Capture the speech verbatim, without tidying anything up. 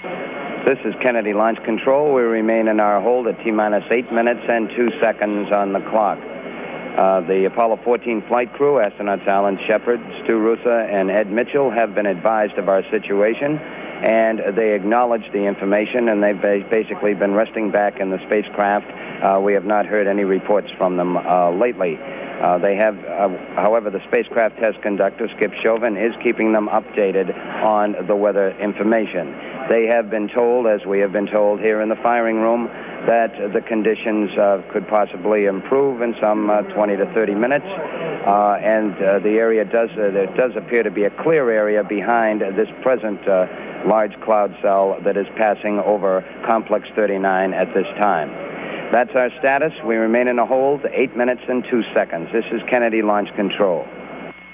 This is Kennedy Launch Control. We remain in our hold at T-minus eight minutes and two seconds on the clock. Uh, the Apollo fourteen flight crew, astronauts Alan Shepard, Stu Roosa, and Ed Mitchell, have been advised of our situation, and they acknowledge the information, and they've basically been resting back in the spacecraft. Uh, we have not heard any reports from them uh, lately. Uh, they have, uh, however, the spacecraft test conductor, Skip Chauvin, is keeping them updated on the weather information. They have been told, as we have been told here in the firing room, that the conditions uh, could possibly improve in some uh, twenty to thirty minutes, uh, and uh, the area does, uh, there does appear to be a clear area behind this present uh, large cloud cell that is passing over Complex thirty-nine at this time. That's our status. We remain in a hold, eight minutes and two seconds. This is Kennedy Launch Control.